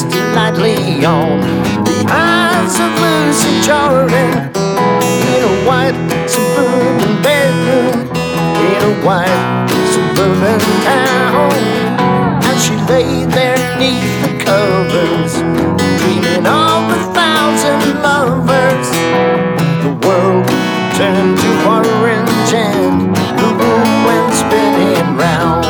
rested lightly on the eyes of Lucy Jordan in a white suburban bedroom in a white suburban town. And she lay there neath the covers, dreaming of 1,000 lovers. The world turned to orange and the room went spinning round.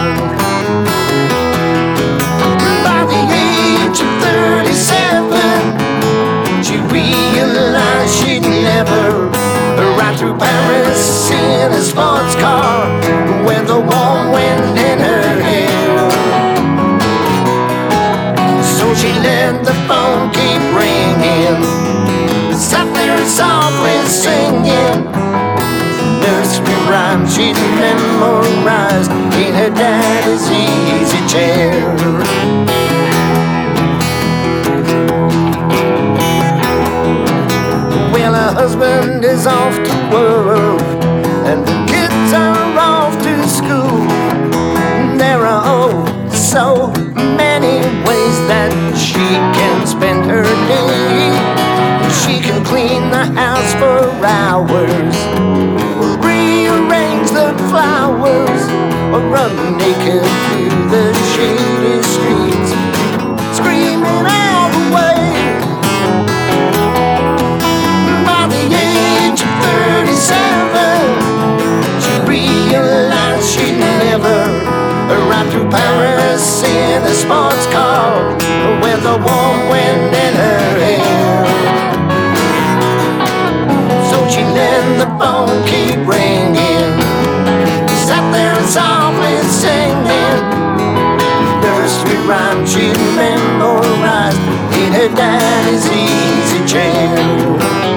By the age of 37, she realized she'd never ride through Paris in a sports car with the warm wind in her hair. So she let the phone keep ringing, sat there softly singing nursery rhymes she'd memorized in her daddy's easy chair. Well, her husband is off to work and the kids are off to school. There are oh so many ways that she can spend her day. She can clean the house for hours, or rearrange the flowers, or run naked through the shady streets, screaming all the way. By the age of 37, she realized she'd never ride through Paris in a sports car with a warm wind in her hair. So she let the phone keep ringing, sat there softly singing nursery rhymes she'd memorized in her daddy's easy chair.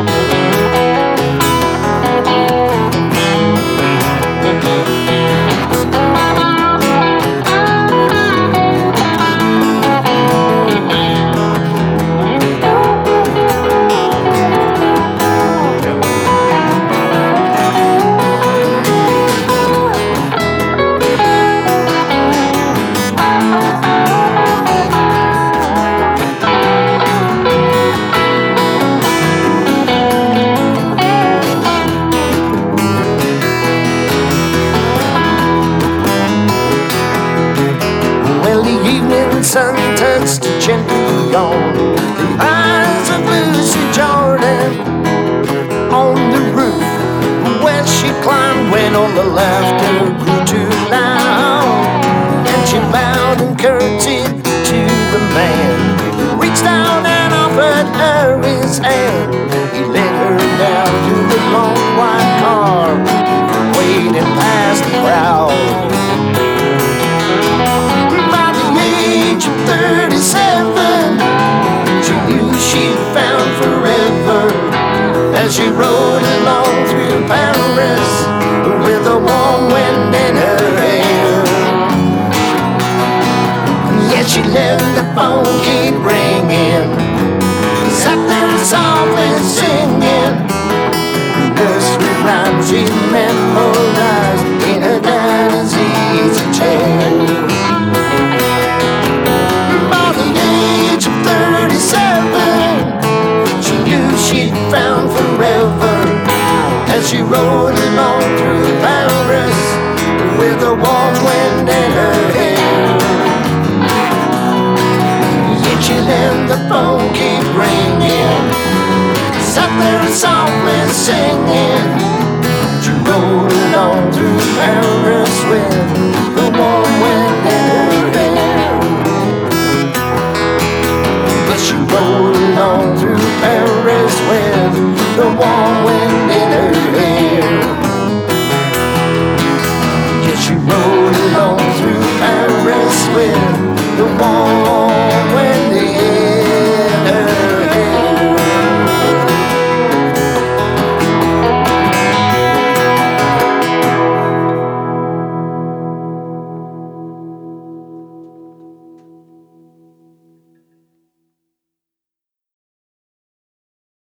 Sun touched gently on the eyes of Lucy Jordan on the roof where she climbed when all the laughter grew too loud. And she bowed and curtsied to the man who reached out and offered her his hand. He led her down to the long white car, waiting past the crowd. 37, she knew she'd found forever as she rode along through Paris with a warm wind in her hair. Yet she let the phone keep ringing, sat there softly singing nursery rhymes she memorized in her daddy's easy chair. 37, she knew she'd found forever as she rode along through Paris with a warm wind in her hair. Yet she let the phone keep ringing, sat there softly singing. She rode along through Paris with the warm wind in her hair. She rode along through Paris with the warm wind in her hair.